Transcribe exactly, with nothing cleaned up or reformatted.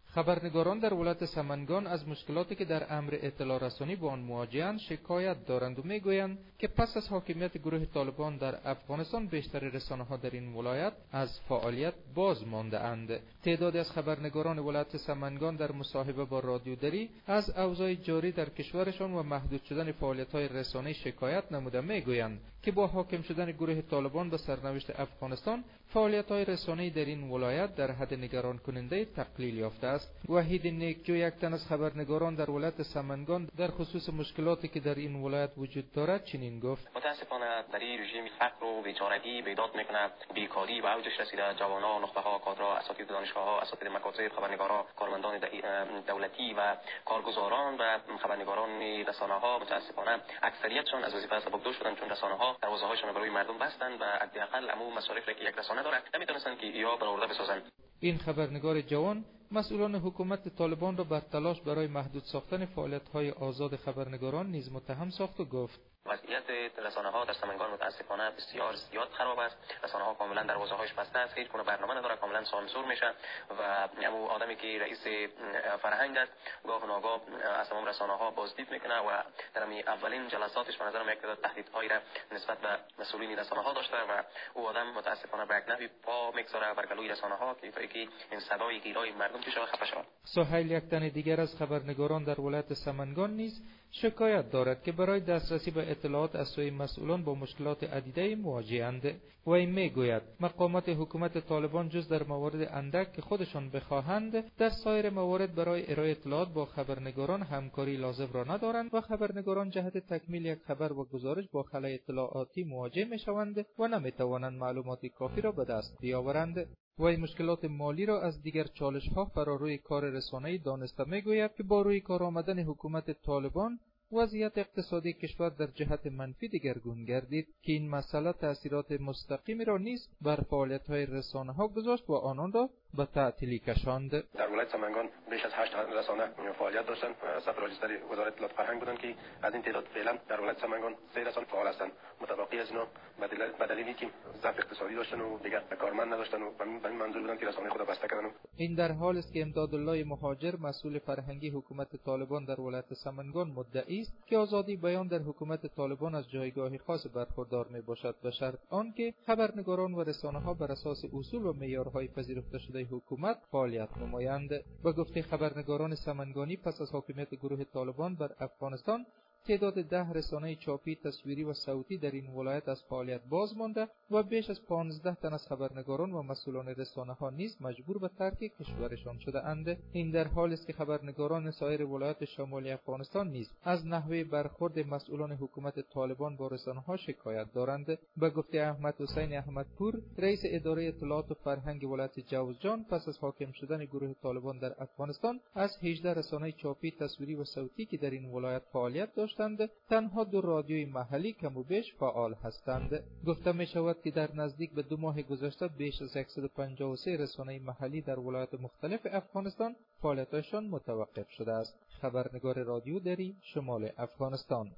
خبرنگاران در ولایت سمنگان از مشکلاتی که در امر اطلاع رسانی با آن مواجه‌اند شکایت دارند و میگویند که پس از حاکمیت گروه طالبان در افغانستان بیشتر رسانه‌ها در این ولایت از فعالیت باز مانده اند. تعدادی از خبرنگاران ولایت سمنگان در مصاحبه با رادیو دری از اوضاع جاری در کشورشان و محدود شدن فعالیت‌های رسانه‌ای شکایت نموده میگویند که با حاکم شدن گروه طالبان به سرنوشت افغانستان فعالیت‌های رسانه‌ای در این ولایت در حد نگران کننده تقلیل یافته است. وحید نیکجو، یک تن از خبرنگاران در ولایت سمنگان، در خصوص مشکلاتی که در این ولایت وجود دارد چنین گفت: متاسفانه در این رژیم فقر و بیچارگی بیداد میکنه، بیکاری و اوجش رسیده. جوانان، نخبه‌ها، کادرها، اساتید دانشگاه‌ها، اساتید مکاتب، خبرنگاران، کارمندان دولتی و کارگزاران و خبرنگاران رسانه‌ها متاسفانه اکثریتشان از وظیفه سبکدوش شدند، چون رسانه‌ها دروازه‌هایشان برای مردم بستند و حداقل عموم مصارفی که یک رسانه دارد نمیتونستند که یا برآورده بسازند. این خبرنگار جوان مسئولان حکومت طالبان را بر تلاش برای محدود ساختن فعالیت‌های آزاد خبرنگاران نیز متهم ساخت و گفت: وضعیت رسانه‌ها در سمنگان متاسفانه بسیار زیاد خراب است. رسانه‌ها کاملا دروازه‌هایش بسته است، هیچ گونه برنامه نداره، کاملا سانسور میشه و همون آدمی که رئیس فرهنگ است گاه و ناگاه از تمام رسانه‌ها بازدید میکنه و در همین اولین جلساتش به نظر میاد که تهدیدهایی را نسبت به مسئولین رسانه‌ها داشته و او آدم متاسفانه به یک نحوی پا میگذاره بر گلوی رسانه‌ها که که این صدای گیرای مردم بشه خفه شود. سهیل، یک تن دیگر از خبرنگاران در ولایت سمنگان نیز شکایت دارد که برای دسترسی به اطلاعات از سوی مسئولان با مشکلات عدیده مواجه‌اند. وی میگوید مقامات حکومت طالبان جز در موارد اندک که خودشان بخواهند در سایر موارد برای ارائه اطلاعات با خبرنگاران همکاری لازم را ندارند و خبرنگاران جهت تکمیل یک خبر و گزارش با خلای اطلاعاتی مواجه میشوند و نمیتوانند معلومات کافی را به دست بیاورند. وی مشکلات مالی را از دیگر چالش‌ها فراروی کار رسانه‌ای دانسته میگوید که با روی کار آمدن حکومت طالبان وضعیت اقتصادی کشور در جهت منفی دگرگون گردید که این مسئله تأثیرات مستقیمی را نیز بر فعالیت‌های رسانه‌ها گذاشت و آنان را به تعطیلی کشاند. در ولایت سمنگان بیش از هشت رسانه فعالیت داشتند. صفر راجستری وزارت اطلاعات فرهنگ بودند که از این تعداد فعلا در ولایت سمنگان سه رسانه فعال هستند. متبقی از اینا به دلیلی که ضعف اقتصادی داشتن و دیگر کارمند نداشتن و به این منظور بودند که رسانه خود بسته کردند. این در حالی است که امدادالله مهاجر، مسئول فرهنگی حکومت طالبان در ولایت سمنگان، مدعی است که آزادی بیان در حکومت طالبان از جایگاه خاص برخوردار می باشد به شرط آنکه خبرنگاران و رسانه‌ها بر اساس اصول و معیارهای پذیرفته شده حکومت فعالیت نمایند. به گفته خبرنگاران سمنگانی، پس از حاکمیت گروه طالبان بر افغانستان تعداد ده رسانه چاپی، تصویری و صوتی در این ولایت از فعالیت باز مانده و بیش از پانزده تن از خبرنگاران و مسئولان رسانه‌ها نیز مجبور به ترک کشورشان شده اند. این در حالی است که خبرنگاران سایر ولایات شمالی افغانستان نیز از نحوه برخورد مسئولان حکومت طالبان با رسانه‌ها شکایت دارند. به گفته احمد حسین احمدپور، رئیس اداره اطلاعات و فرهنگ ولایت جوزجان، پس از حاکم شدن گروه طالبان در افغانستان از هجده رسانه چاپی، تصویری و صوتی که در این ولایت فعالیت داشتند تنها دو رادیوی محلی کم و بیش فعال هستند. گفته می شود که در نزدیک به دو ماه گذشته بیش از صد و پنجاه و سه رسانه محلی در ولایات مختلف افغانستان فعالیتشان متوقف شده است. خبرنگار رادیو دری، شمال افغانستان.